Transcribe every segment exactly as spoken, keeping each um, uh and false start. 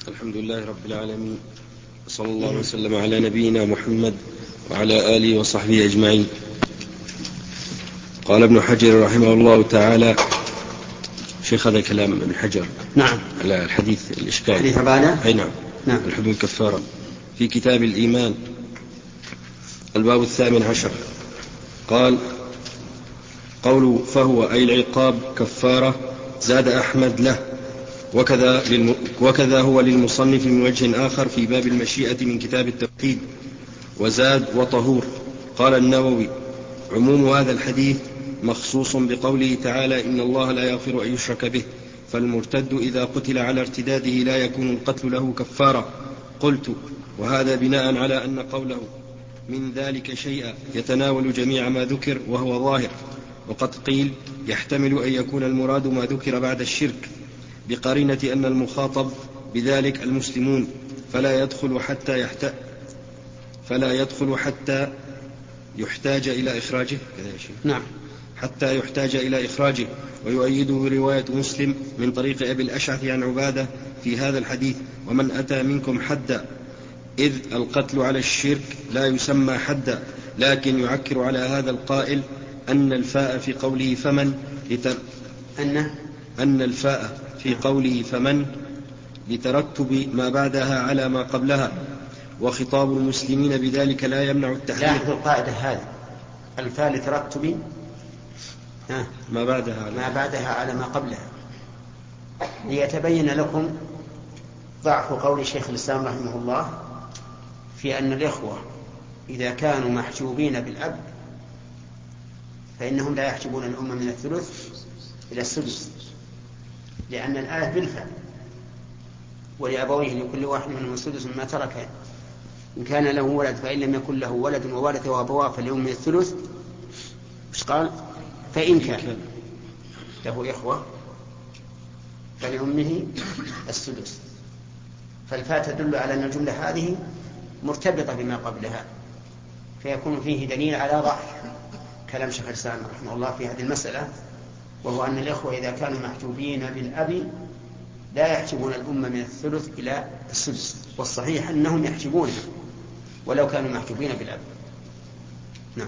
الحمد لله رب العالمين، صلى الله وسلم على نبينا محمد وعلى آله وصحبه أجمعين. قال ابن حجر رحمه الله تعالى، شيخ هذا كلام ابن حجر نعم على الحديث الإشكال حديث عبادة أي نعم. نعم. الحدود كفارة في كتاب الإيمان الباب الثامن عشر. قال: قول فهو أي العقاب كفارة، زاد أحمد له وكذا, للم... وكذا هو للمصنف من وجه آخر في باب المشيئة من كتاب التوحيد، وزاد وطهور. قال النووي: عموم هذا الحديث مخصوص بقوله تعالى: إن الله لا يغفر أن يشرك به، فالمرتد إذا قتل على ارتداده لا يكون القتل له كفارة. قلت: وهذا بناء على أن قوله من ذلك شيئا يتناول جميع ما ذكر وهو ظاهر، وقد قيل يحتمل أن يكون المراد ما ذكر بعد الشرك، بقرينة أن المخاطب بذلك المسلمون، فلا يدخل حتى يحت... فلا يدخل حتى يحتاج إلى إخراجه. نعم. حتى يحتاج إلى إخراجه. ويؤيده رواية مسلم من طريق أبي الأشعث عن عبادة في هذا الحديث: ومن أتى منكم حدا، إذ القتل على الشرك لا يسمى حدا، لكن يعكر على هذا القائل أن الفاء في قوله فمن لتر... أن أن الفاء في قوله فمن لترتب ما بعدها على ما قبلها، وخطاب المسلمين بذلك لا يمنع التحريم. لاحظوا القاعدة هذه: الفاء لترتب ما بعدها على ما بعدها على ما قبلها، ليتبين لكم ضعف قول شيخ الإسلام رحمه الله في أن الإخوة إذا كانوا محجوبين بالأب فإنهم لا يحجبون الأمة من الثلث إلى السدس، لأن الآية بالفعل: ولأبويه لكل واحد منهم السدس مما ترك إن كان له ولد، فإن لم يكن له ولد وورثه أبواه فلأمه الثلث. إيش قال؟ فإن كان له إخوة فلأمه السدس. فالفاء تدل على أن الجملة هذه مرتبطة بما قبلها، فيكون فيه دليل على ضعف كلام شيخ الإسلام رحمه الله في هذه المسألة، وهو أن الإخوة إذا كانوا محجوبين بالأب لا يحجبون الأمة من الثلث إلى السدس، والصحيح أنهم يحجبونها ولو كانوا محجوبين بالأب. نعم.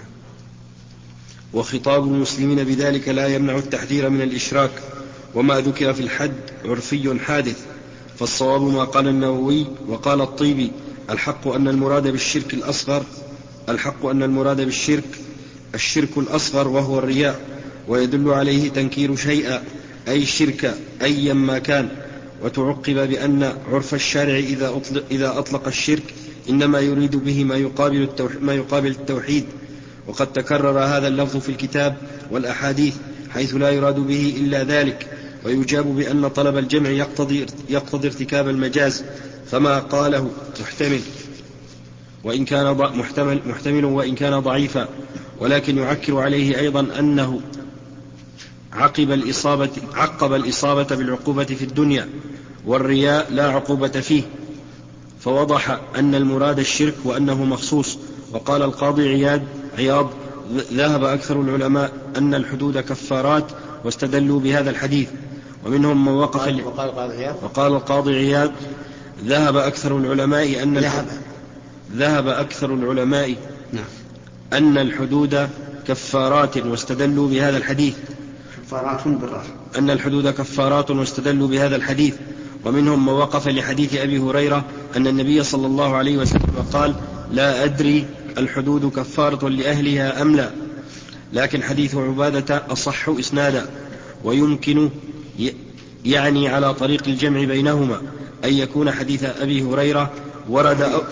وخطاب المسلمين بذلك لا يمنع التحذير من الإشراك، وما ذكر في الحد عرفي حادث، فالصواب ما قال النووي وقال الطيبي: الحق أن المراد بالشرك الأصغر الحق أن المراد بالشرك الشرك الأصغر وهو الرياء، ويدل عليه تنكير شيئا أي شرك أيا ما كان. وتعقب بأن عرف الشارع إذا أطلق, إذا أطلق الشرك إنما يريد به ما يقابل, ما يقابل التوحيد، وقد تكرر هذا اللفظ في الكتاب والأحاديث حيث لا يراد به إلا ذلك. ويجاب بأن طلب الجمع يقتضي, يقتضي ارتكاب المجاز، فما قاله محتمل وإن كان محتمل, محتمل وإن كان ضعيفا، ولكن يعكر عليه أيضا أنه عقب الإصابة, عقب الإصابة بالعقوبة في الدنيا، والرياء لا عقوبة فيه، فوضح أن المراد الشرك وأنه مخصوص. وقال القاضي عياد عياض: ذهب أكثر العلماء أن الحدود كفارات، واستدلوا بهذا الحديث. ومنهم من وقف ل... وقال, وقال القاضي عياض: ذهب أكثر العلماء أن ذهب, ذهب أكثر العلماء نعم. أن الحدود كفارات، واستدلوا بهذا الحديث. كفارات بالرفع. أن الحدود كفارات واستدلوا بهذا الحديث. ومنهم من وقف لحديث أبي هريرة أن النبي صلى الله عليه وسلم قال: لا أدري الحدود كفارة لأهلها أم لا، لكن حديث عبادة أصح إسنادا، ويمكن يعني على طريق الجمع بينهما أن يكون حديث أبي هريرة ورد أو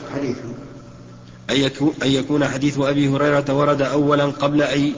أن يكون حديث أبي هريرة ورد أولا قبل أن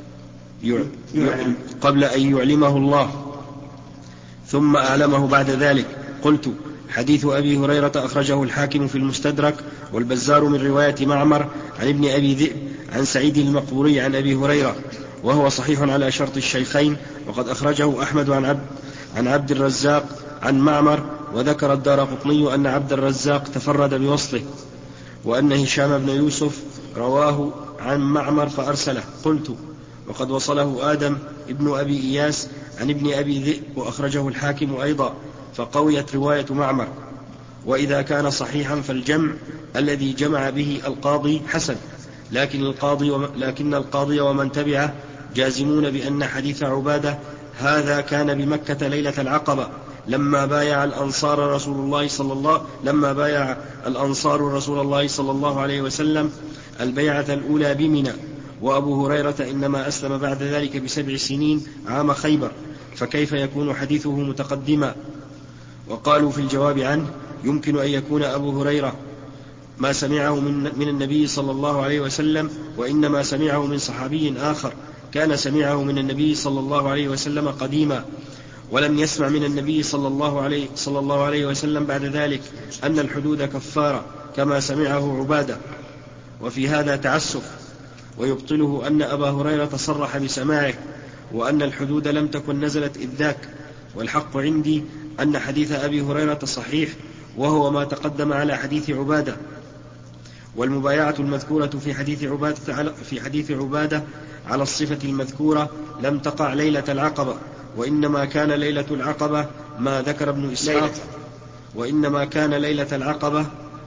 قبل أن يعلمه الله ثم أعلمه بعد ذلك. قلت: حديث أبي هريرة أخرجه الحاكم في المستدرك والبزار من رواية معمر عن ابن أبي ذئب عن سعيد المقبوري عن أبي هريرة، وهو صحيح على شرط الشيخين. وقد أخرجه أحمد عن عبد, عن عبد الرزاق عن معمر. وذكر الدارقطني أن عبد الرزاق تفرد بوصله، وأن هشام بن يوسف رواه عن معمر فأرسله. قلت: وقد وصله آدم ابن أبي إياس عن ابن أبي ذئب، وأخرجه الحاكم أيضا، فقويت رواية معمر. وإذا كان صحيحا فالجمع الذي جمع به القاضي حسن، لكن القاضي, وم لكن القاضي ومن تبعه جازمون بأن حديث عبادة هذا كان بمكة ليلة العقبة لما بايع الأنصار رسول الله صلى الله لما بايع الأنصار رسول الله صلى الله عليه وسلم البيعة الأولى بمنى، وأبو هريرة إنما أسلم بعد ذلك بسبع سنين عام خيبر، فكيف يكون حديثه متقدما؟ وقالوا في الجواب عنه يمكن أن يكون أبو هريرة ما سمعه من, من النبي صلى الله عليه وسلم، وإنما سمعه من صحابي آخر كان سمعه من النبي صلى الله عليه وسلم قديما، ولم يسمع من النبي صلى الله عليه, صلى الله عليه وسلم بعد ذلك أن الحدود كفارة كما سمعه عبادة. وفي هذا تعسف، ويبطله أن أبا هريرة صرح بسماعه، وأن الحدود لم تكن نزلت إذ ذاك. والحق عندي أن حديث أبي هريرة صحيح، وهو ما تقدم على حديث عبادة. والمبايعة المذكورة في حديث عبادة على, في حديث عبادة على الصفة المذكورة لم تقع ليلة العقبة، وإنما كان ليلة العقبة ما ذكر ابن إسحاق وإنما كان ليلة العقبة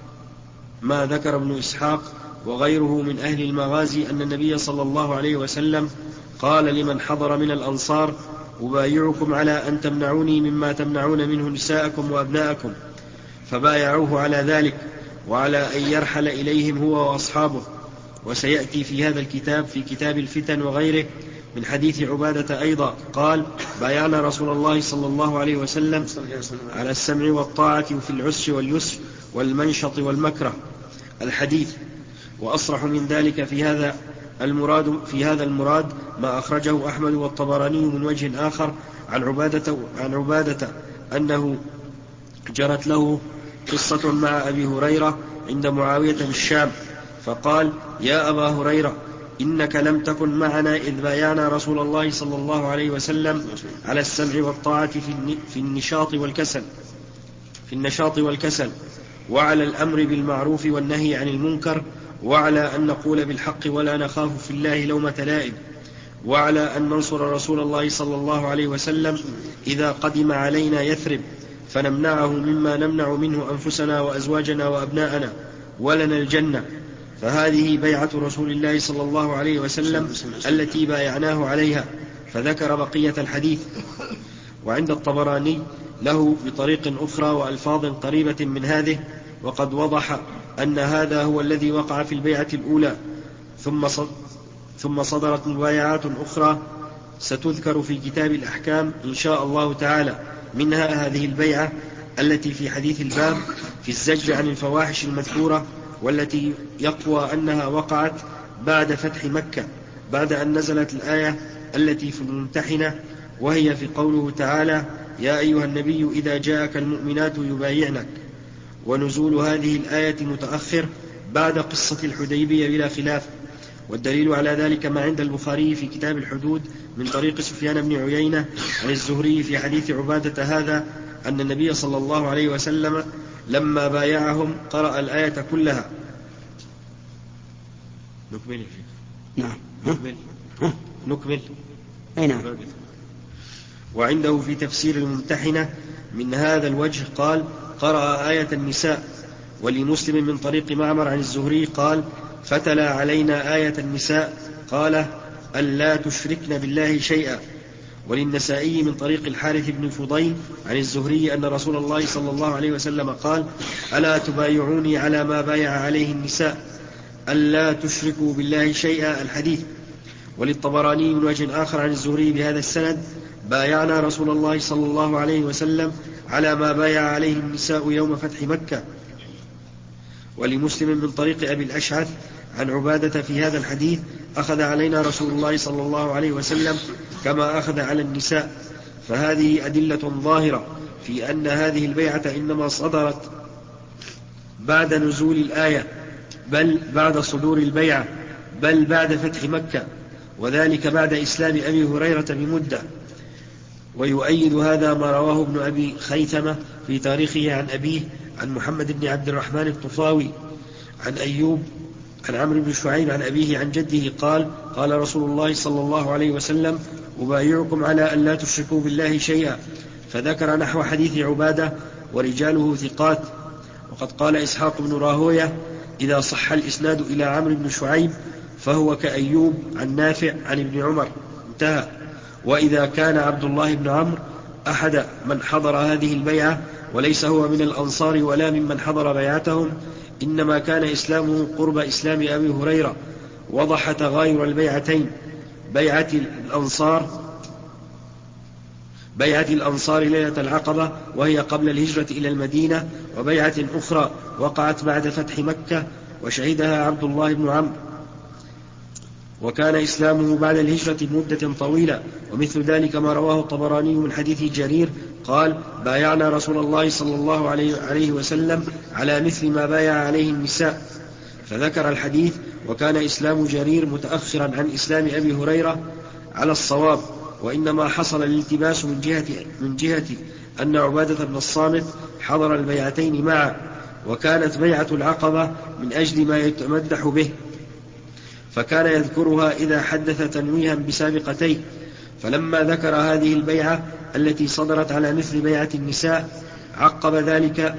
ما ذكر ابن إسحاق وغيره من أهل المغازي أن النبي صلى الله عليه وسلم قال لمن حضر من الأنصار أبايعكم على أن تمنعوني مما تمنعون منه نساءكم وأبناءكم، فبايعوه على ذلك وعلى أن يرحل إليهم هو وأصحابه. وسيأتي في هذا الكتاب في كتاب الفتن وغيره من حديث عبادة أيضا قال بايعنا رسول الله صلى الله عليه وسلم على السمع والطاعة في العسر واليسر والمنشط والمكره الحديث. وأصرح من ذلك في هذا المراد في هذا المراد ما أخرجه أحمد والطبراني من وجه آخر عن عبادة, عن عبادة أنه جرت له قصة مع أبي هريرة عند معاوية بالشام، فقال يا أبا هريرة إنك لم تكن معنا إذ بايعنا رسول الله صلى الله عليه وسلم على السمع والطاعة في النشاط والكسل في النشاط والكسل وعلى الأمر بالمعروف والنهي عن المنكر، وعلى أن نقول بالحق ولا نخاف في الله لومة لائم، وعلى أن ننصر رسول الله صلى الله عليه وسلم إذا قدم علينا يثرب فنمنعه مما نمنع منه أنفسنا وأزواجنا وأبناءنا ولنا الجنة. فهذه بيعة رسول الله صلى الله عليه وسلم التي بايعناه عليها، فذكر بقية الحديث. وعند الطبراني له بطريق أخرى وألفاظ قريبة من هذه، وقد وضح أن هذا هو الذي وقع في البيعة الأولى، ثم ثم صدرت مبايعات أخرى ستذكر في كتاب الأحكام إن شاء الله تعالى، منها هذه البيعة التي في حديث الباب في الزجر عن الفواحش المذكورة، والتي يقوى أنها وقعت بعد فتح مكة بعد أن نزلت الآية التي في الممتحنة، وهي في قوله تعالى يا أيها النبي إذا جاءك المؤمنات يبايعنك. ونزول هذه الآية متأخر بعد قصة الحديبية بلا خلاف، والدليل على ذلك ما عند البخاري في كتاب الحدود من طريق سفيان بن عيينة عن الزهري في حديث عبادة هذا أن النبي صلى الله عليه وسلم لما بايعهم قرأ الآية كلها. نكمل يا شيخ. نعم نكمل نكمل أي نعم. وعنده في تفسير الممتحنة من هذا الوجه قال قرأ آية النساء. ولمسلم من طريق معمر عن الزهري قال فتلا علينا آية النساء قال ألا تشركن بالله شيئا. وللنسائي من طريق الحارث بن فضيل عن الزهري أن رسول الله صلى الله عليه وسلم قال ألا تبايعوني على ما بايع عليه النساء ألا تشركوا بالله شيئا الحديث. وللطبراني من وجه آخر عن الزهري بهذا السند بايعنا رسول الله صلى الله عليه وسلم على ما بايع عليه النساء يوم فتح مكة. ولمسلم من طريق أبي الأشعث عن عبادة في هذا الحديث أخذ علينا رسول الله صلى الله عليه وسلم كما أخذ على النساء. فهذه أدلة ظاهرة في أن هذه البيعة إنما صدرت بعد نزول الآية، بل بعد صدور البيعة، بل بعد فتح مكة، وذلك بعد إسلام أبي هريرة بمدة. ويؤيد هذا ما رواه ابن أبي خيثمة في تاريخه عن أبيه عن محمد بن عبد الرحمن الطفاوي عن أيوب عن عمرو بن شعيب عن أبيه عن جده قال قال رسول الله صلى الله عليه وسلم أبايعكم على أن لا تشركوا بالله شيئا، فذكر نحو حديث عبادة ورجاله ثقات. وقد قال إسحاق بن راهوية إذا صح الإسناد إلى عمرو بن شعيب فهو كأيوب عن نافع عن ابن عمر انتهى. وإذا كان عبد الله بن عمرو أحد من حضر هذه البيعة وليس هو من الأنصار ولا ممن حضر بيعتهم، إنما كان إسلامه قرب إسلام أبي هريرة، وضح تغاير البيعتين، بيعة الأنصار بيعة الأنصار ليلة العقبة وهي قبل الهجرة إلى المدينة، وبيعة أخرى وقعت بعد فتح مكة وشهدها عبد الله بن عمرو، وكان إسلامه بعد الهجرة مدة طويلة. ومثل ذلك ما رواه الطبراني من حديث جرير قال بايعنا رسول الله صلى الله عليه وسلم على مثل ما بايع عليه النساء، فذكر الحديث. وكان إسلام جرير متأخرا عن إسلام أبي هريرة على الصواب، وإنما حصل الالتباس من جهة, من جهة أن عبادة بن الصامت حضر البيعتين معا، وكانت بيعة العقبة من أجل ما يتمدح به، فكان يذكرها إذا حدث تنويها بسابقتيه. فلما ذكر هذه البيعة التي صدرت على مثل بيعة النساء عقب ذلك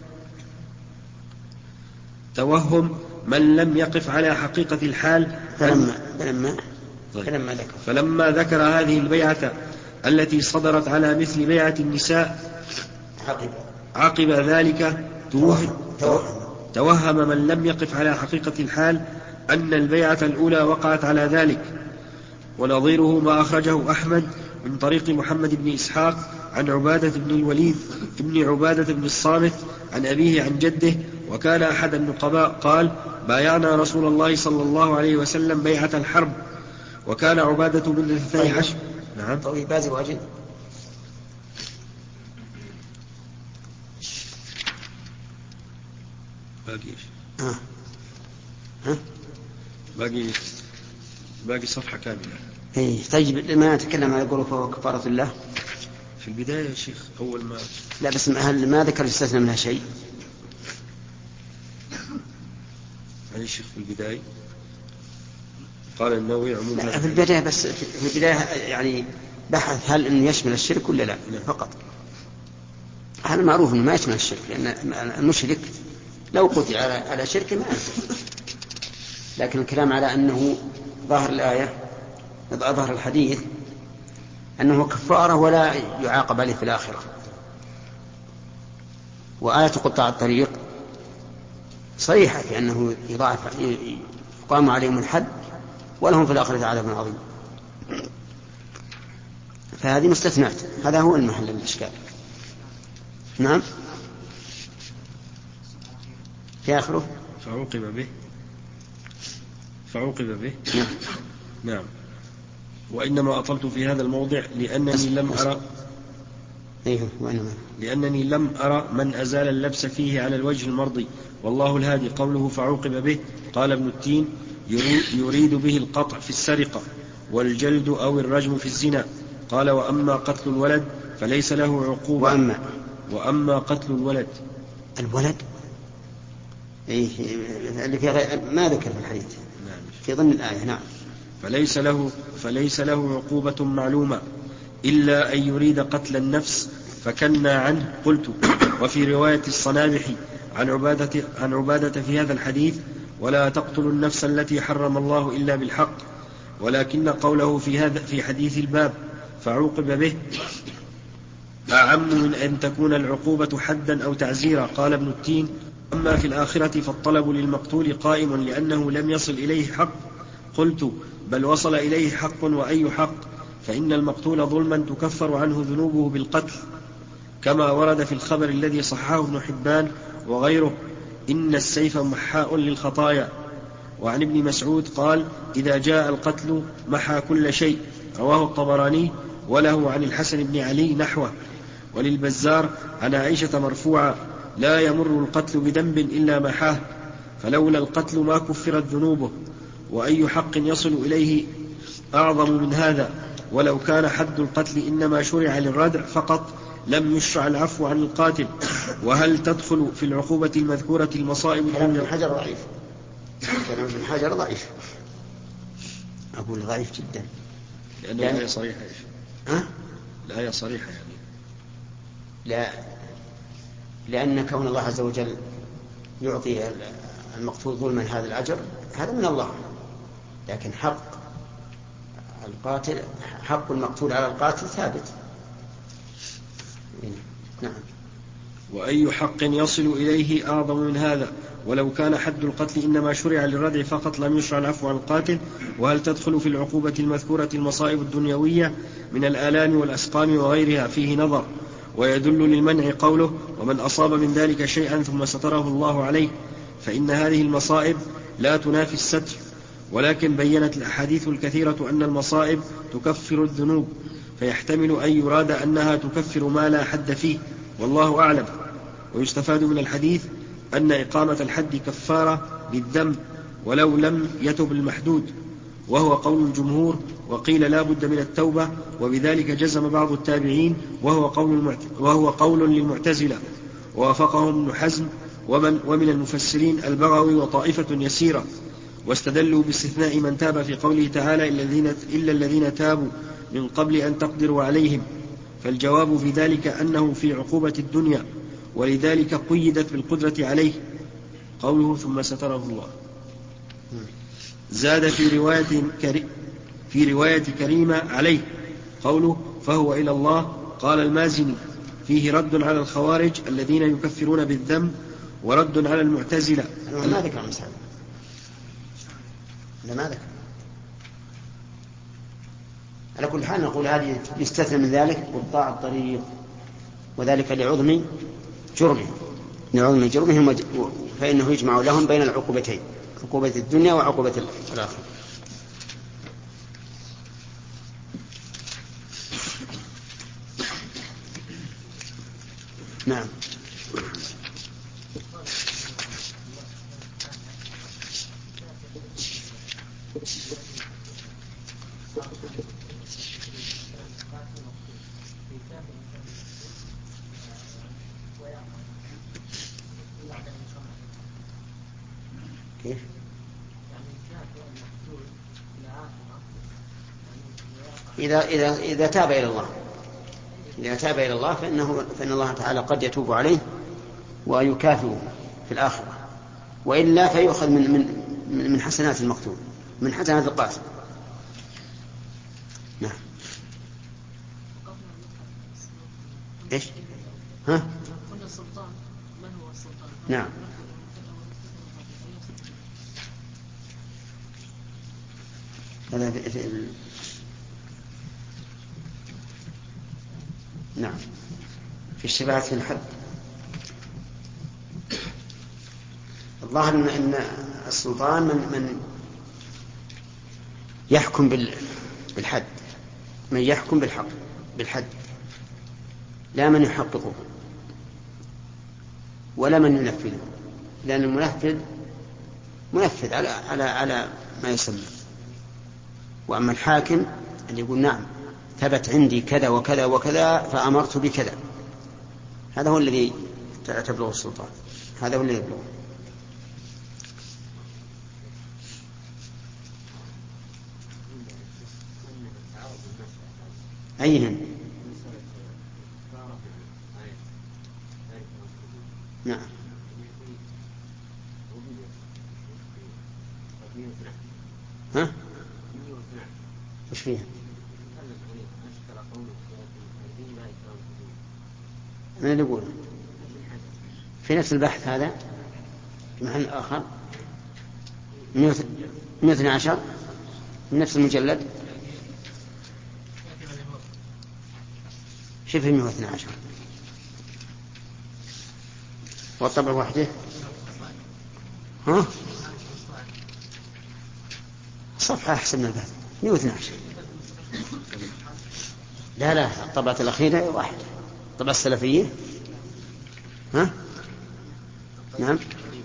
توهم من لم يقف على حقيقة الحال. فلما, فلما, طيب. فلما, ذكر. فلما ذكر هذه البيعة التي صدرت على مثل بيعة النساء عقب, عقب ذلك توهم, توهم, توهم من لم يقف على حقيقة الحال أن البيعة الأولى وقعت على ذلك. ونظيره ما أخرجه أحمد من طريق محمد بن إسحاق عن عبادة بن الوليد ابن عبادة بن الصامت عن أبيه عن جده، وكان أحد النقباء قال بايعنا رسول الله صلى الله عليه وسلم بيعة الحرب، وكان عبادة بن الاثني عشر. نعم. طويل بازي واجد. باقي آه. ها؟ باقي باقي صفحة كاملة. إيه طيب لما نتكلم على يقول فهو كفارة الله في البداية يا شيخ أول ما لا بس هل ما ذكر يستثنى منها شيء؟ يعني شيخ في البداية قال النووي عموما لا في البداية بس في البداية يعني بحث هل إنه يشمل الشرك ولا لا, لا. فقط هذا معروف إنه ما يشمل الشرك، لأن المشرك لو قتل على على شرك ما يشمل. لكن الكلام على أنه ظاهر الآية ظاهر الحديث أنه كفارة ولا يعاقب عليه في الآخرة. وآية قطاع الطريق صريحة في أنه يضاعف يقام عليهم الحد ولهم في الآخرة عذاب عظيم، فهذه مستثنات. هذا هو المحل الإشكال. نعم في آخره فعوقب به فعوقب به نعم. نعم. وإنما أطلت في هذا الموضع لأنني لم أرى أيه وإنما لأنني لم أرى من أزال اللبس فيه على الوجه المرضي، والله الهادي. قوله فعوقب به قال ابن التين يريد به القطع في السرقة والجلد أو الرجم في الزنا. قال وأما قتل الولد فليس له عقوبة. وأما, وأما قتل الولد الولد إيه اللي في غير ما ذكر في الحديث نعم. في ضمن الآية نعم. فليس له, فليس له عقوبة معلومة إلا أن يريد قتل النفس فكنا عنه. قلت وفي رواية الصنابحي عن عبادة, عن عبادة في هذا الحديث ولا تقتلوا النفس التي حرم الله إلا بالحق، ولكن قوله في, هذا في حديث الباب فعوقب به أعم من أن تكون العقوبة حدا أو تعزيرا. قال ابن التين أما في الآخرة فالطلب للمقتول قائم لأنه لم يصل إليه حق. قلت بل وصل إليه حق، وأي حق؟ فإن المقتول ظلما تكفر عنه ذنوبه بالقتل، كما ورد في الخبر الذي صححه ابن حبان وغيره إن السيف محاء للخطايا. وعن ابن مسعود قال إذا جاء القتل محى كل شيء. رواه الطبراني وله عن الحسن بن علي نحوه. وللبزار عن عائشة مرفوعا لا يمر القتل بذنب إلا محاه، فلولا القتل ما كفرت ذنوبه. وأي حق يصل إليه أعظم من هذا؟ ولو كان حد القتل إنما شرع للردع فقط لم يشرع العفو عن القاتل. وهل تدخل في العقوبة المذكورة المصائب؟ كلام ابن حجر ضعيف. كلام ابن حجر ضعيف، أقول ضعيف جدا، لأن الآية صريحة. أه؟ الآية صريحة يعني. لا، لأن كون الله عز وجل يعطي المقتول ظلما هذا الأجر هذا من الله، لكن حق القاتل حق المقتول على القاتل ثابت. نعم. وأي حق يصل إليه أعظم من هذا؟ ولو كان حد القتل إنما شرع للردع فقط لم يشرع العفو عن القاتل. وهل تدخل في العقوبة المذكورة المصائب الدنيوية من الآلام والأسقام وغيرها؟ فيه نظر. ويدل للمنع قوله ومن أصاب من ذلك شيئا ثم ستره الله عليه، فإن هذه المصائب لا تنافي الستر، ولكن بيّنت الأحاديث الكثيرة أن المصائب تكفر الذنوب، فيحتمل أن يراد أنها تكفر ما لا حد فيه، والله أعلم. ويستفاد من الحديث أن إقامة الحد كفارة للذنب ولو لم يتب المحدود، وهو قول الجمهور. وقيل لا بد من التوبة، وبذلك جزم بعض التابعين، وهو قول, وهو قول للمعتزلة، ووافقهم ابن حزم ومن, ومن المفسرين البغوي وطائفة يسيرة، واستدلوا باستثناء من تاب في قوله تعالى إلا الذين تابوا من قبل أن تقدروا عليهم. فالجواب في ذلك أنه في عقوبة الدنيا، ولذلك قيدت بالقدرة عليه قوله ثم ستره الله. زاد في رواية, كري في رواية كريمة عليه قوله فهو إلى الله. قال المازني فيه رد على الخوارج الذين يكفرون بالذنب، ورد على المعتزلة. ما ذكر مثال ما ذكر. على كل حال نقول هذه يستثنى من ذلك قطاع الطريق، وذلك لعظم جرمهم لعظم جرمهم فإنه يجمع لهم بين العقوبتين، عقوبة الدنيا وعقوبة الآخرة. نعم. كيف؟ إذا إذا إذا تاب إلى الله إذا تاب إلى الله فإنه فإن الله تعالى قد يتوب عليه ويكافئه في الآخرة، وإلا فيؤخذ من من من حسنات المقتول، من حسنات القاتل. نعم. إيش؟ ها؟ نعم. هذا في, في ال... نعم في الشبهات في الحد. الظاهر أن السلطان من, من يحكم بالحد، من يحكم بالحق بالحد، لا من يحققه ولا من ينفذه، لأن المنفذ منفذ على على على ما يسمى. وأما الحاكم اللي يقول نعم ثبت عندي كذا وكذا وكذا فأمرت بكذا، هذا هو الذي تبلغ السلطان، هذا هو الذي يبلغ. أيهن؟ نعم. ها؟ وش فيها؟ من اللي يقول في نفس البحث هذا في محل آخر مئة واثني عشر من نفس المجلد. شوف مئة واثني عشر والطبع وحده. ها؟ صفحة أحسن من البحث مئة واثني عشر. لا لا الطبعة الأخيرة واحدة، الطبعة السلفية. ها؟ نعم.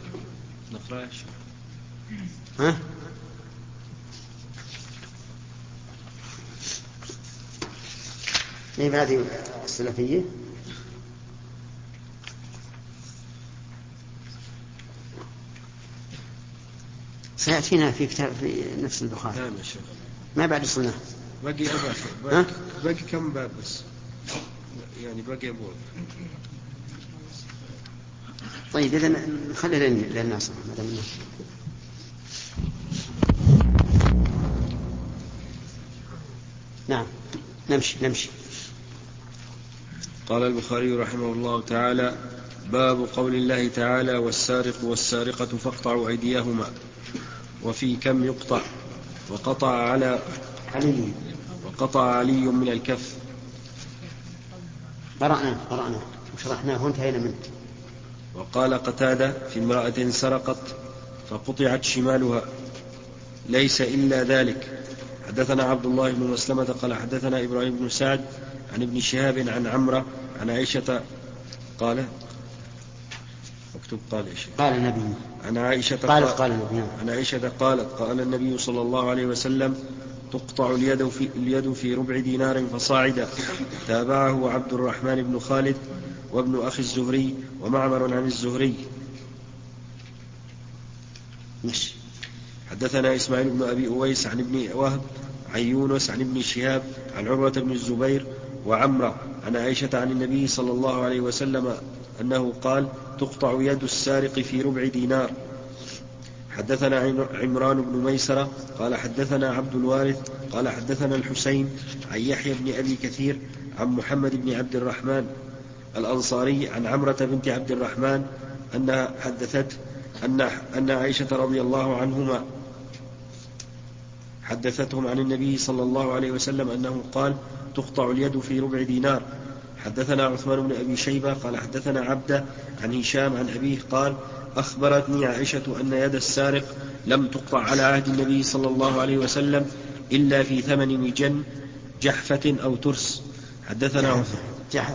ها؟ إيه هذه السلفية. سيأتينا في كتاب في نفس البخاري. ما بعد صلنا. باقي أربع باقي, باقي كم باب بس يعني باقي أبواب. طيب إذن خلينا للناس. نعم نمشي نمشي. قال البخاري رحمه الله تعالى: باب قول الله تعالى: والسارق والسارقة فاقطعوا أيديهما. وفي كم يقطع؟ وقطع على علي وقطع علي من الكف. قرأنا قرأنا وشرحناه وانتهينا منه. وقال قتادة: في امرأة سرقت فقطعت شمالها، ليس إلا ذلك. حدثنا عبد الله بن مسلمة قال حدثنا إبراهيم بن سعد عن ابن شهاب عن عمرة عن عائشة قال مكتوب قال إيش قال النبي عن عائشة قالت قال النبي عن عائشة قالت: قال النبي صلى الله عليه وسلم: تقطع اليد في, اليد في ربع دينار فصاعدا. تابعه عبد الرحمن بن خالد وابن أخي الزهري ومعمر عن الزهري. مش. حدثنا إسماعيل بن أبي أويس عن ابن وهب عن يونس عن ابن شهاب عن عروة بن الزبير وعمرة عن عائشة عن النبي صلى الله عليه وسلم أنه قال: تقطع يد السارق في ربع دينار. حدثنا عمران بن ميسرة قال حدثنا عبد الوارث قال حدثنا الحسين عن يحيى بن أبي كثير عن محمد بن عبد الرحمن الأنصاري عن عمرة بنت عبد الرحمن أنها حدثت أن, أن عائشة رضي الله عنهما حدثتهم عن النبي صلى الله عليه وسلم أنه قال: تقطع اليد في ربع دينار. حدثنا عثمان بن أبي شيبة قال حدثنا عبده عن هشام عن أبيه قال: أخبرتني عائشة أن يد السارق لم تقطع على عهد النبي صلى الله عليه وسلم إلا في ثمن مجن جحفة أو ترس. حدثنا جحفة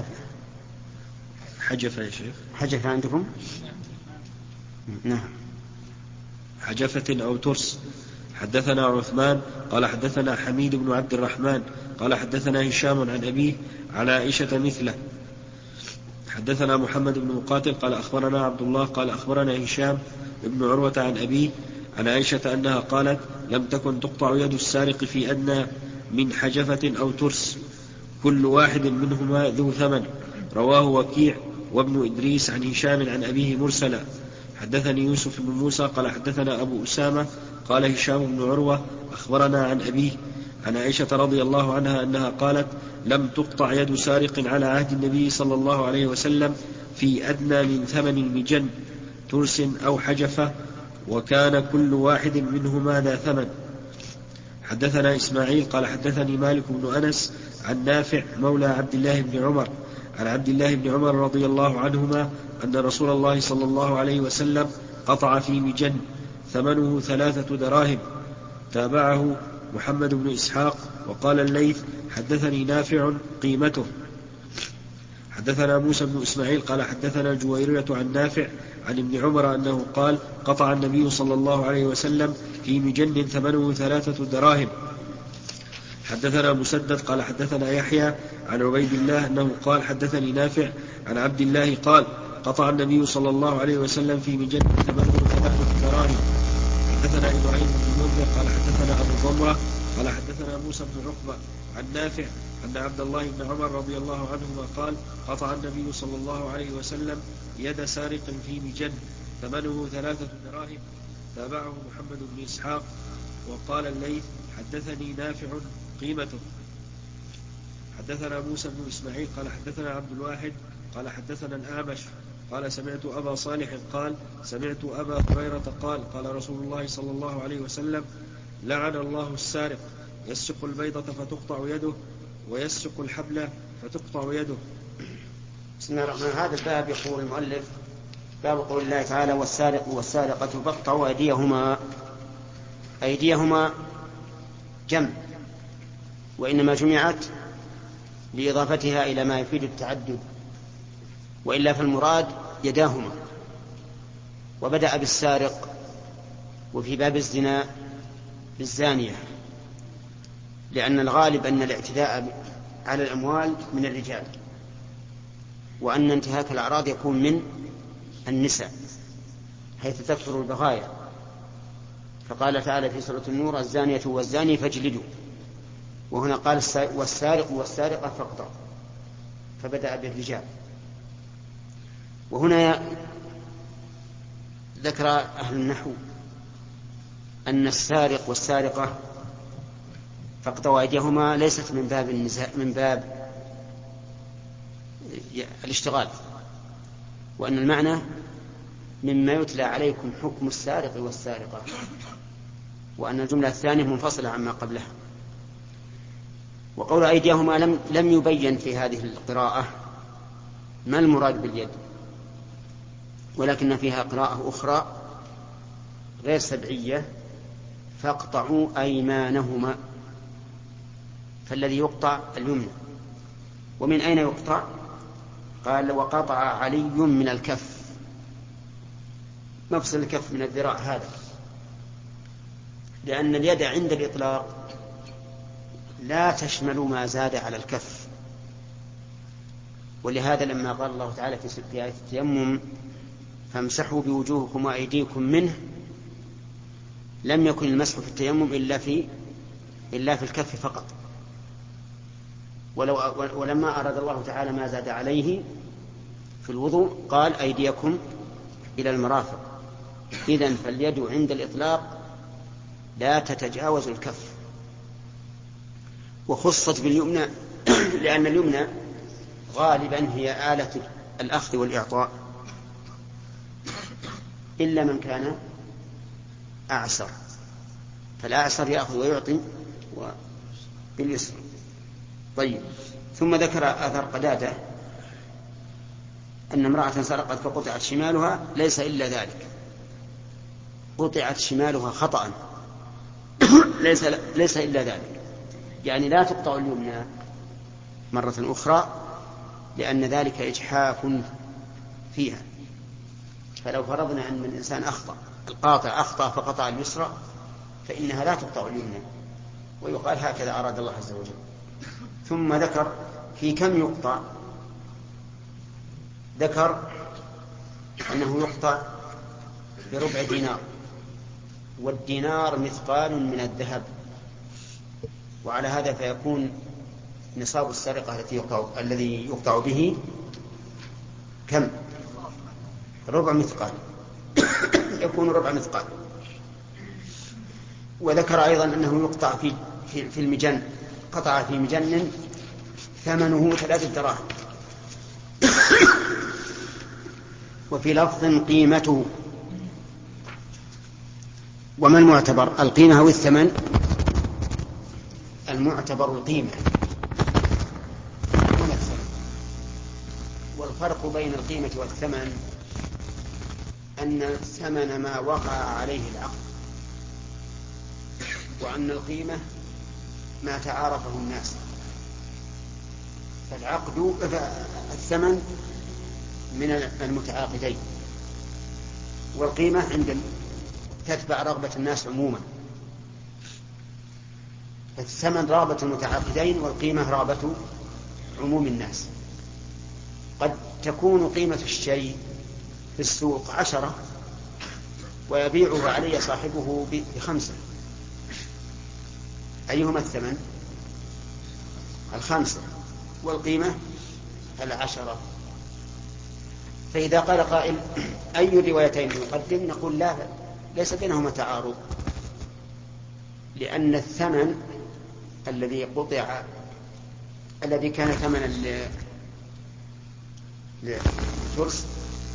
حجفة يا شيخ حجفة عندكم؟ نعم حجفة أو ترس. حدثنا عثمان قال حدثنا حميد بن عبد الرحمن قال حدثنا هشام عن أبيه عن عائشة مثله. حدثنا محمد بن مقاتل قال أخبرنا عبد الله قال أخبرنا هشام بن عروة عن أبيه عن عائشة أنها قالت: لم تكن تقطع يد السارق في أدنى من حجفة أو ترس، كل واحد منهما ذو ثمن. رواه وكيع وابن إدريس عن هشام عن أبيه مرسلا. حدثني يوسف بن موسى قال حدثنا أبو أسامة قال هشام بن عروة أخبرنا عن أبيه عن عائشة رضي الله عنها أنها قالت: لم تقطع يد سارق على عهد النبي صلى الله عليه وسلم في أدنى من ثمن مجن ترس أو حجفة، وكان كل واحد منهما ذا ثمن. حدثنا إسماعيل قال حدثني مالك بن أنس عن نافع مولى عبد الله بن عمر عن عبد الله بن عمر رضي الله عنهما أن رسول الله صلى الله عليه وسلم قطع في مجن ثمنه ثلاثة دراهم. تابعه محمد بن إسحاق وقال الليث حدثني نافع قيمته. حدثنا موسى بن إسماعيل قال حدثنا جويرية عن نافع عن ابن عمر أنه قال: قطع النبي صلى الله عليه وسلم في مجن ثمنه ثلاثة دراهم. حدثنا مسدد قال حدثنا يحيى عن عبيد الله أنه قال حدثني نافع عن عبد الله قال: قطع النبي صلى الله عليه وسلم في مجن ثمنه ثلاثة دراهم. حدثنا إبراهيم بن منذر قال حدثنا أبو ضمرة قال حدثنا موسى بن عقبة عن نافع أن عبد الله بن عمر رضي الله عنهما قال: قطع النبي صلى الله عليه وسلم يد سارق في مجن ثمنه ثلاثة دراهم. تابعه محمد بن إسحاق وقال الليث حدثني نافع قيمته. حدثنا موسى بن إسماعيل قال حدثنا عبد الواحد قال حدثنا الأعمش قال سمعت أبا صالح قال سمعت أبا هريرة قال: قال رسول الله صلى الله عليه وسلم: لعن الله السارق يسرق البيضة فتقطع يده ويسرق الحبل فتقطع يده. بسم الله الرحمن الرحيم. هذا الباب يقول المؤلف: باب قول الله تعالى: والسارق والسارقة فاقطعوا أيديهما. أيديهما جمع، وإنما جمعت لإضافتها إلى ما يفيد التعدد، وإلا فالمراد يداهما. وبدأ بالسارق، وفي باب الزنا بالزانية، لأن الغالب أن الاعتداء على الأموال من الرجال، وأن انتهاك الأعراض يكون من النساء حيث تكثر البغايا. فقال تعالى في سورة النور: الزانية والزاني فاجلدوا. وهنا قال: والسارق والسارقة فاقطعوا، فبدأ بالرجال. وهنا ذكر أهل النحو أن السارق والسارقة فاقطعوا أيديهما ليست من باب النزاع من باب الاشتغال، وأن المعنى مما يتلى عليكم حكم السارق والسارقة، وأن الجملة الثانية منفصلة عما قبلها. وقول أيديهما لم, لم يبين في هذه القراءة ما المراد باليد، ولكن فيها قراءة أخرى غير سبعية: فاقطعوا أيمانهما، فالذي يقطع اليمنى. ومن أين يقطع؟ قال: وقطع علي من الكف، مفصل الكف من الذراع هذا، لأن اليد عند الإطلاق لا تشمل ما زاد على الكف. ولهذا لما قال الله تعالى في آية التيمم: فامسحوا بوجوهكم وأيديكم منه، لم يكن المسح في التيمم إلا في إلا في الكف فقط. ولو ولما أراد الله تعالى ما زاد عليه في الوضوء قال: أيديكم إلى المرافق. إذن فاليد عند الإطلاق لا تتجاوز الكف. وخصت باليمنى لأن اليمنى غالبا هي آلة الأخذ والإعطاء، إلا من كان أعسر، فالأعسر يأخذ ويعطي باليسر. طيب، ثم ذكر أثر قتادة أن امرأة سرقت فقطعت شمالها، ليس إلا ذلك، قطعت شمالها خطأ، ليس, ليس إلا ذلك، يعني لا تقطع اليمنى مرة أخرى، لأن ذلك إجحاف فيها. فلو فرضنا أن الإنسان أخطأ، القاطع أخطأ فقطع اليسرى، فإنها لا تقطع اليمنى، ويقال هكذا أراد الله عز وجل. ثم ذكر في كم يقطع، ذكر أنه يقطع بربع دينار، والدينار مثقال من الذهب، وعلى هذا فيكون نصاب السرقة التي يقطع الذي يقطع به كم؟ ربع مثقال يكون ربع مثقال. وذكر أيضا أنه يقطع في في المجن، قطع في مجن ثمنه ثلاثة دراهم، وفي لفظ قيمته. وما المعتبر، القيمة أو الثمن؟ المعتبر القيمة دون الثمن. والفرق بين القيمة والثمن أن الثمن ما وقع عليه العقد، وأن القيمة ما تعارفه الناس. فالعقد الثمن من المتعاقدين، والقيمة عند تتبع رغبة الناس عموما. فالثمن رغبة المتعاقدين، والقيمة رغبة عموم الناس. قد تكون قيمة الشيء في السوق عشرة ويبيعه علي صاحبه بخمسة، أيهما الثمن؟ الخمسة، والقيمة العشرة. فإذا قال قائل: أي الروايتين نقدم؟ نقول: لا، ليس بينهما تعارض، لأن الثمن الذي قطع الذي كان ثمنا للفرس،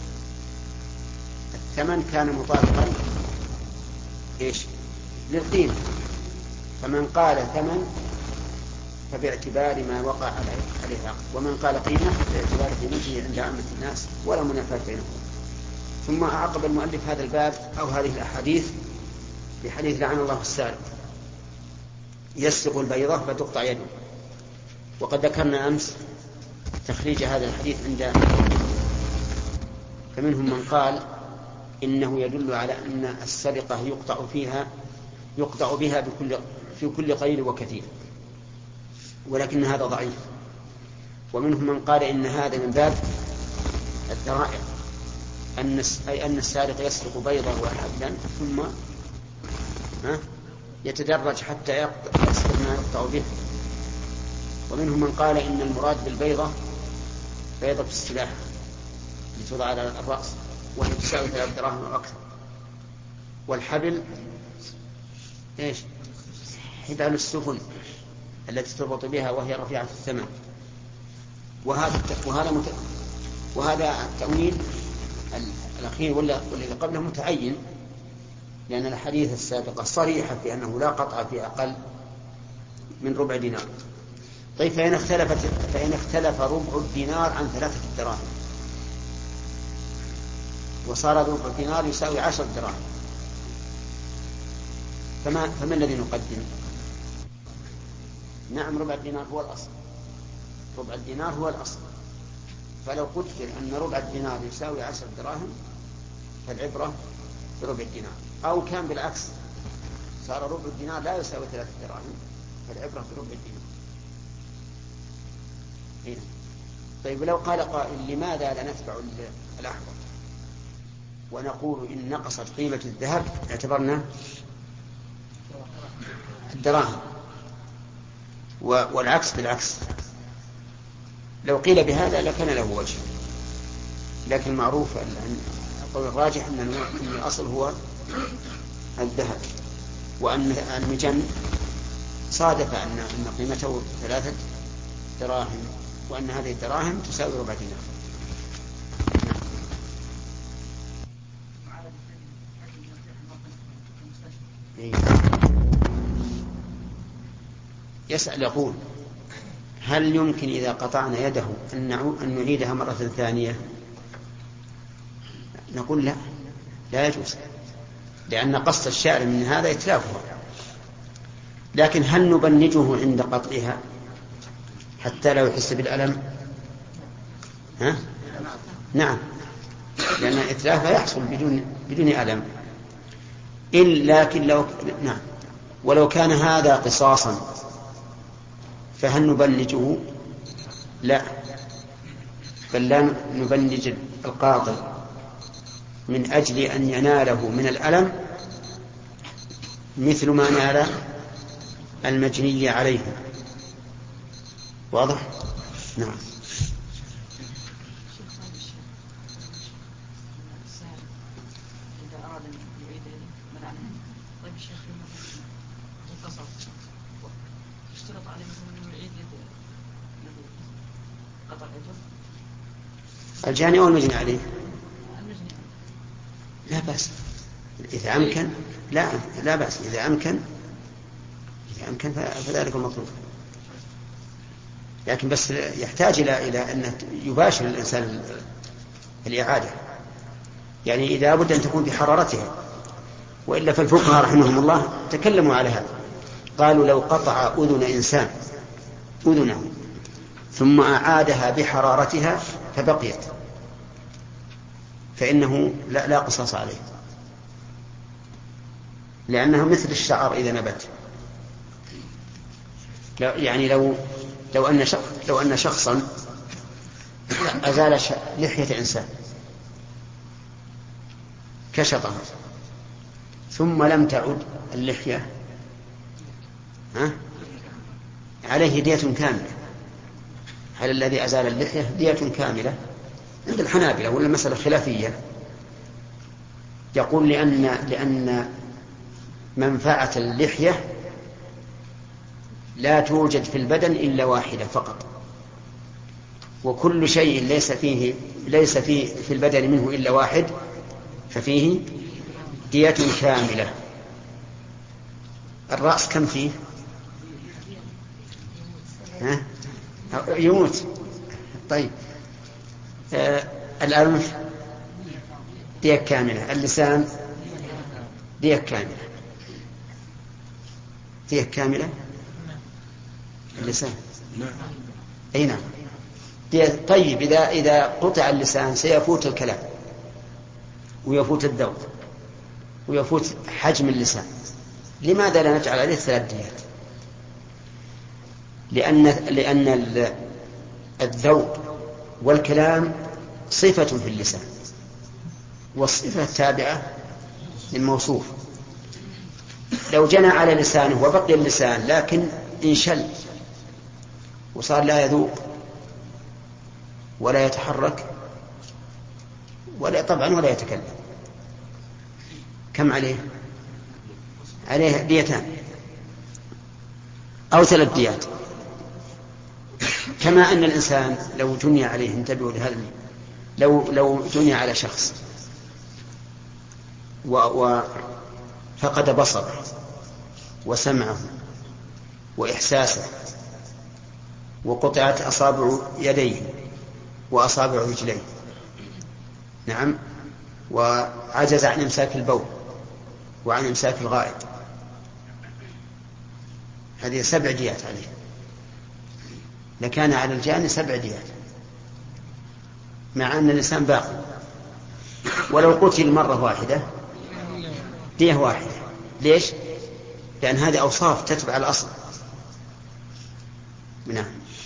الثمن كان مطابقا إيش؟ للقيمة. فمن قال ثمن فباعتبار ما وقع عليه العقد، ومن قال قيمة باعتبار قيمته عند عامة الناس، ولا منافاة بينهم. ثم أعقب المؤلف هذا الباب أو هذه الأحاديث بحديث: لعن الله السارق يسرق البيضة فتقطع يده. وقد ذكرنا أمس تخريج هذا الحديث عند، فمنهم من قال إنه يدل على أن السرقة يقطع فيها يقطع بها بكل في كل قليل وكثير، ولكن هذا ضعيف. ومنهم من قال إن هذا من باب الذرائع، أي أن السارق يسرق بيضة وحبلا ثم يتدرج حتى يسرق ما يقطع به. ومنهم من قال إن المراد بالبيضة بيضة السلاح لتوضع على الرأس، وهي تساوي ثلاث دراهم أو أكثر. والحبل إيش؟ حبال السفن التي تربط بها وهي رفيعة الثمن. وهذا وهذا مت... وهذا التأويل الأخير ولا والذي قبله متعين، لأن الحديث السابقة صريحة في أنه لا قطع في أقل من ربع دينار. طيب فإن اختلفت فإن اختلف ربع الدينار عن ثلاثة دراهم وصار ربع الدينار يساوي عشر دراهم، فما فما الذي نقدم؟ نعم ربع الدينار هو الأصل، ربع الدينار هو الأصل. فلو قدر أن ربع الدينار يساوي عشر دراهم فالعبرة بربع الدينار، أو كان بالعكس صار ربع الدينار لا يساوي ثلاثة دراهم فالعبرة بربع الدينار. هنا. طيب لو قال قائل لماذا لا نتبع الأحوط ونقول إن نقصت قيمة الذهب اعتبرنا الدراهم، والعكس بالعكس؟ لو قيل بهذا لكان له وجه، لكن معروف أن القول الراجح أن الأصل هو الذهب، وأن المجن صادف أن قيمته ثلاثة دراهم وأن هذه الدراهم تساوي ربع دينار. يسأل يقول هل يمكن إذا قطعنا يده أن نعيدها مرة ثانية؟ نقول لا، لا يجوز، لأن قصد الشارع من هذا إتلافها. لكن هل نبنجه عند قطعها حتى لا يحس بالألم؟ ها؟ نعم، لأن إتلافها يحصل بدون بدون ألم. إلا لكن لو نعم، ولو كان هذا قصاصا فهل نبنجه؟ لا، بل لا نبنج القاطع من أجل أن يناله من الألم مثل ما نال المجني عليه. واضح؟ نعم. الجاني أو المجني عليه لا بأس إذا أمكن، لا لا بأس إذا أمكن، إذا أمكن فذلك المطلوب. لكن بس يحتاج إلى إلى أن يباشر الإنسان الإعادة، يعني إذا بد أن تكون بحرارتها، وإلا فالفقهاء رحمهم الله تكلموا على هذا، قالوا لو قطع أذن إنسان أذنه ثم أعادها بحرارتها فبقيت فإنه لا, لا قصاص عليه، لأنها مثل الشعر إذا نبت. يعني لو لو أن شخص لو أن شخصا أزال لحية إنسان كشطها ثم لم تعد اللحية، ها؟ عليه دية كاملة. هل الذي أزال اللحية دية كاملة؟ عند الحنابلة ولا مسألة خلافية. يقول لأن لأن منفعة اللحية لا توجد في البدن إلا واحدة فقط، وكل شيء ليس فيه ليس فيه في البدن منه إلا واحد ففيه دية كاملة. الرأس كم فيه؟ ها؟ يموت. طيب آه الأنف دية كاملة، اللسان دية كاملة، دية كاملة اللسان. أي نعم. طيب إذا إذا قطع اللسان سيفوت الكلام ويفوت الذوق ويفوت حجم اللسان، لماذا لا نجعل عليه ثلاث ديات؟ لأن لأن الذوق والكلام صفة في اللسان، والصفة التابعة للموصوف. لو جنى على لسانه وبقي اللسان لكن انشل وصار لا يذوق ولا يتحرك ولا طبعا ولا يتكلم، كم عليه؟ عليه ديتان أو ثلاث ديات. كما أن الإنسان لو جني عليه، انتبهوا لهذا، لو لو جني على شخص وفقد بصره وسمعه وإحساسه وقطعت أصابع يديه وأصابع رجليه، نعم، وعجز عن إمساك البول وعن إمساك الغائط، هذه سبع ديات عليه، لكان على الجاني سبع ديات، مع أن الإنسان باقي. ولو قتل مرة واحدة دية واحدة. ليش؟ لأن هذه أوصاف تتبع الأصل. نعم.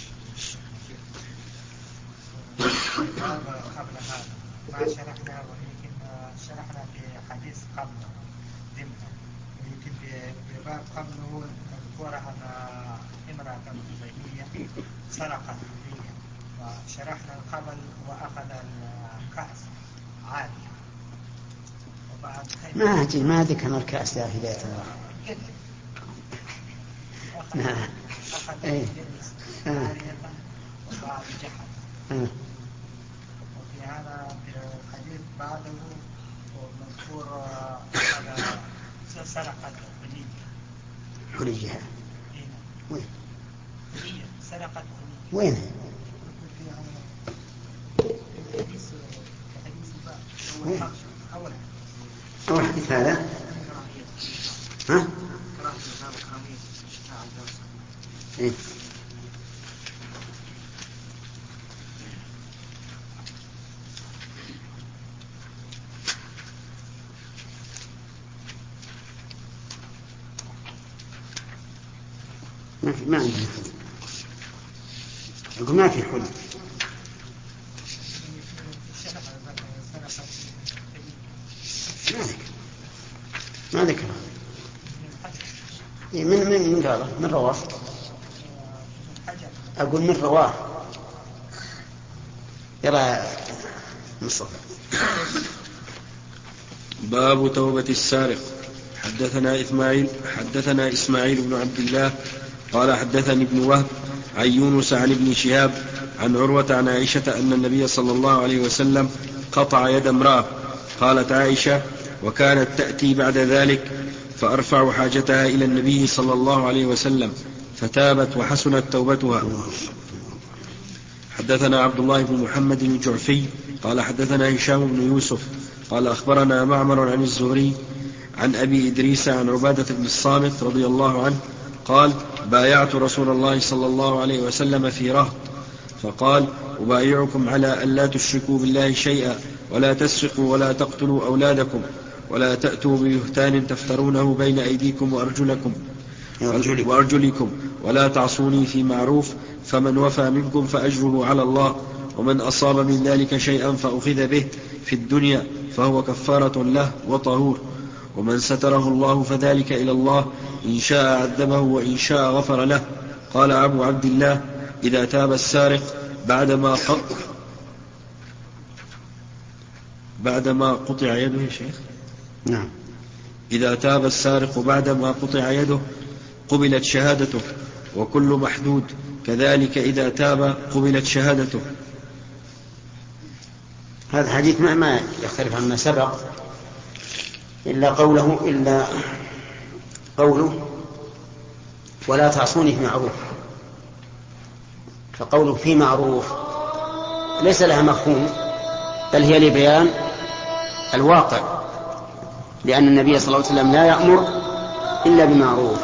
قبل هذا ما شرحنا، ويمكن شرحنا في حديث قبله ضمنا، ويمكن في باب قبله الذكور عن امرأة زوجية سرقت هدية، وشرحنا قبل وأخذ الكأس عالية، وبعد ما هدي ما ذكر الكأس يا هداية الله. نعم. أخذ إيه. عالية وبعد جحد. آه. وفي هذا الحديث بعده مذكور أخذ سرقت حلية. حليها وين؟ حلية سرقت حلية وين؟ أول أول حديث هذا. ها؟ إيه؟ ما في ما عندي حل. أقول ما في حل. ما ذكر. من من من قاله؟ من رواه؟ أقول من رواه. يرى مصطفى. باب توبة السارق. حدثنا إسماعيل حدثنا إسماعيل بن عبد الله قال حدثني ابن وهب عن يونس عن ابن شهاب عن عروة عن عائشة أن النبي صلى الله عليه وسلم قطع يد امرأة. قالت عائشة: وكانت تأتي بعد ذلك فأرفع حاجتها إلى النبي صلى الله عليه وسلم فتابت وحسنت توبتها. حدثنا عبد الله بن محمد الجعفي قال حدثنا هشام بن يوسف قال أخبرنا معمر عن الزهري عن أبي إدريس عن عبادة بن الصامت رضي الله عنه قال: بايعت رسول الله صلى الله عليه وسلم في رهط فقال: أبايعكم على أن لا تشركوا بالله شيئا ولا تسرقوا ولا تقتلوا أولادكم ولا تأتوا ببهتان تفترونه بين أيديكم وأرجلكم وأرجلكم ولا تعصوني في معروف، فمن وفى منكم فأجره على الله، ومن أصاب من ذلك شيئا فأخذ به في الدنيا فهو كفارة له وطهور، ومن ستره الله فذلك إلى الله، إن شاء عذبه وإن شاء غفر له. قال أبو عبد الله: إذا تاب السارق بعدما قطع بعدما قطع يده يا شيخ. نعم. إذا تاب السارق بعدما قطع يده قبلت شهادته، وكل محدود كذلك إذا تاب قبلت شهادته. هذا الحديث ما ما يختلف عما سبق، إلا قوله إلا قوله ولا تعصوني في معروف. فقوله في معروف ليس لها مفهوم، بل هي لبيان الواقع، لأن النبي صلى الله عليه وسلم لا يأمر إلا بمعروف.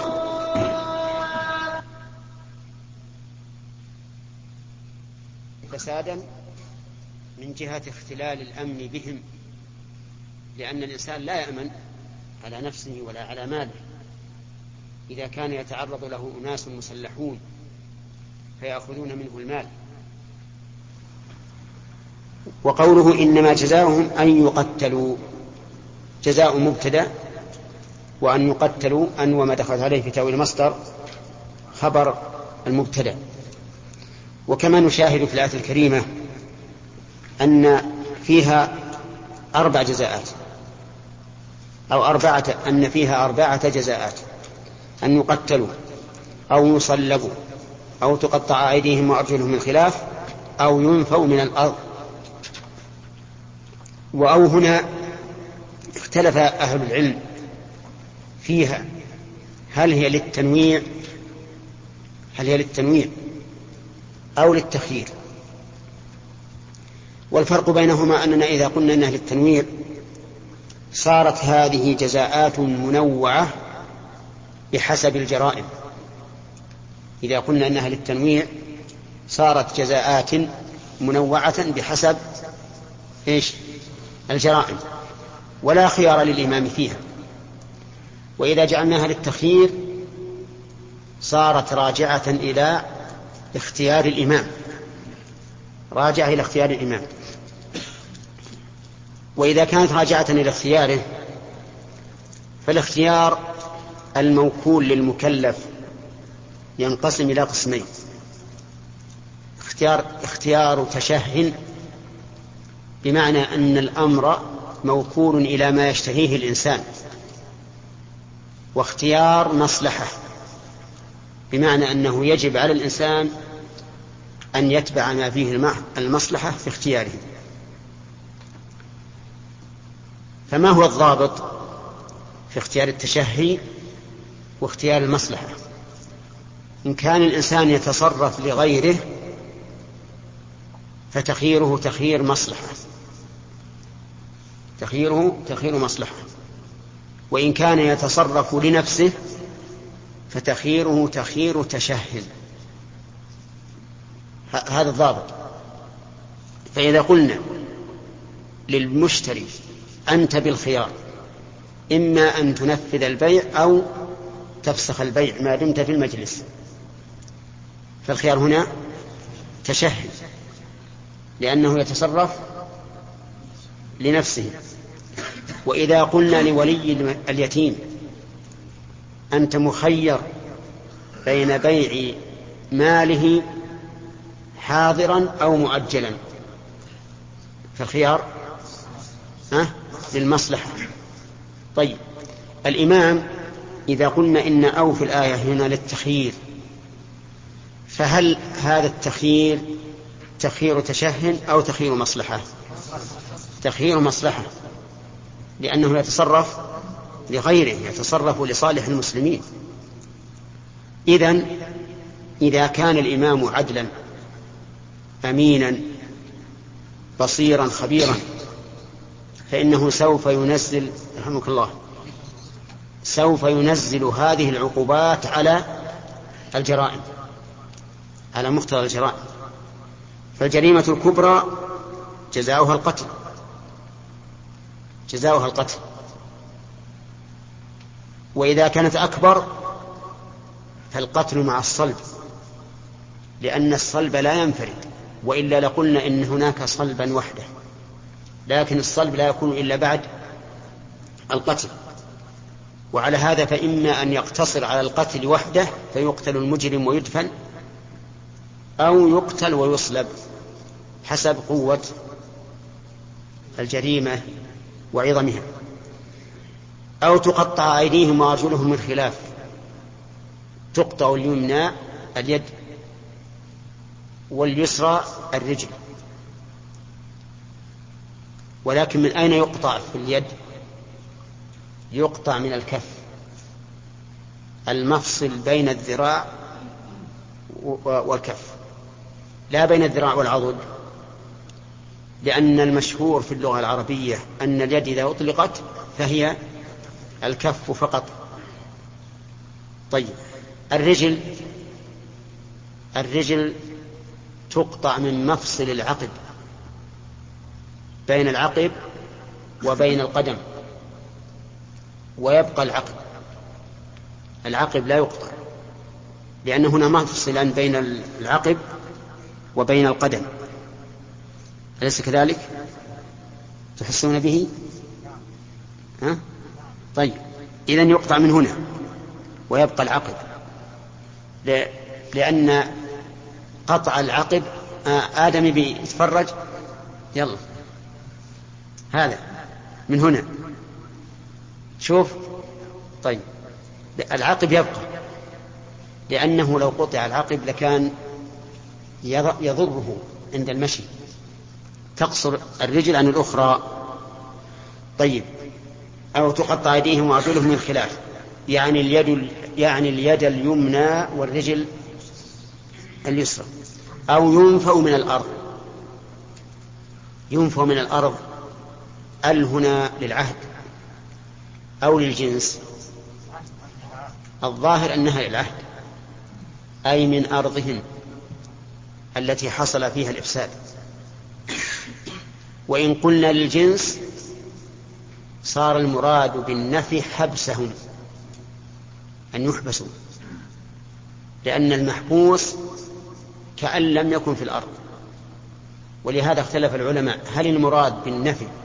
فسادا من جهة اختلال الأمن بهم، لأن الإنسان لا يأمن على نفسه ولا على ماله إذا كان يتعرض له أناس مسلحون فيأخذون منه المال. وقوله إنما جزاؤهم أن يقتلوا، جزاء مبتدأ، وأن يقتلوا أن وما دخلت عليه في تأويل المصدر خبر المبتدأ. وكما نشاهد في الآية الكريمة أن فيها أربع جزاءات: أو أربعة أن فيها أربعة جزاءات: أن يقتلوا أو يصلبوا أو تقطع أيديهم وأرجلهم من خلاف أو ينفوا من الأرض. وأو هنا اختلف أهل العلم فيها، هل هي للتنويع هل هي للتنويع أو للتخيير؟ والفرق بينهما أننا إذا قلنا أنها للتنويع صارت هذه جزاءات منوعة بحسب الجرائم. إذا قلنا أنها للتنويع صارت جزاءات منوعة بحسب إيش؟ الجرائم، ولا خيار للإمام فيها. وإذا جعلناها للتخيير صارت راجعة إلى اختيار الإمام راجعة إلى اختيار الإمام. وإذا كانت راجعة إلى اختياره فالاختيار الموكول للمكلف ينقسم إلى قسمين: اختيار اختيار تشهٍ، بمعنى أن الأمر موكول إلى ما يشتهيه الإنسان، واختيار مصلحة، بمعنى أنه يجب على الإنسان أن يتبع ما فيه المصلحة في اختياره. فما هو الضابط في اختيار التشهي واختيار المصلحة؟ إن كان الإنسان يتصرف لغيره فتخييره تخيير مصلحة تخييره تخيير مصلحة وإن كان يتصرف لنفسه فتخييره تخيير تشهي. هذا الضابط. فإذا قلنا للمشتري أنت بالخيار، إما أن تنفذ البيع أو تفسخ البيع ما دمت في المجلس، فالخيار هنا تشهي لأنه يتصرف لنفسه. وإذا قلنا لولي اليتيم أنت مخير بين بيع ماله حاضرا أو مؤجلا، فالخيار ها للمصلحة. طيب، الإمام إذا قلنا إن أو في الآية هنا للتخيير، فهل هذا التخيير تخيير تشهٍ أو تخيير مصلحة؟ تخيير مصلحة، لأنه يتصرف لغيره، يتصرف لصالح المسلمين. إذن إذا كان الإمام عدلا أمينا بصيرا خبيرا فإنه سوف ينزل رحمك الله سوف ينزل هذه العقوبات على الجرائم، على مقتضى الجرائم. فالجريمة الكبرى جزاؤها القتل جزاؤها القتل وإذا كانت أكبر فالقتل مع الصلب، لأن الصلب لا ينفرد، وإلا لقلنا إن هناك صلبا وحده، لكن الصلب لا يكون إلا بعد القتل. وعلى هذا فإما أن يقتصر على القتل وحده فيقتل المجرم ويدفن، أو يقتل ويصلب حسب قوة الجريمة وعظمها، أو تقطع أيديهم وأرجلهم من خلاف، تقطع اليمنى اليد واليسرى الرجل. ولكن من أين يقطع في اليد؟ يقطع من الكف، المفصل بين الذراع والكف، لا بين الذراع والعضد، لأن المشهور في اللغة العربية أن اليد إذا أطلقت فهي الكف فقط. طيب، الرجل الرجل تقطع من مفصل العقب، بين العقب وبين القدم، ويبقى العقب العقب لا يقطع، لأن هنا مفصلان بين العقب وبين القدم، أليس كذلك؟ تحسون به؟ ها؟ طيب، إذن يقطع من هنا ويبقى العقب، لأن قطع العقب آدم بيتفرج، يلا هذا من هنا شوف طيب العقب يبقى، لأنه لو قطع العقب لكان يضره عند المشي، تقصر الرجل عن الأخرى. طيب أو تقطع أيديهم وأرجلهم من خلاف، يعني اليد يعني اليد اليمنى والرجل اليسرى. أو ينفوا من الأرض. ينفوا من الأرض ال هنا للعهد أو للجنس؟ الظاهر أنها للعهد، أي من أرضهم التي حصل فيها الإفساد. وإن قلنا للجنس صار المراد بالنفي حبسهم، أن يحبسوا، لأن المحبوس كأن لم يكن في الأرض. ولهذا اختلف العلماء هل المراد بالنفي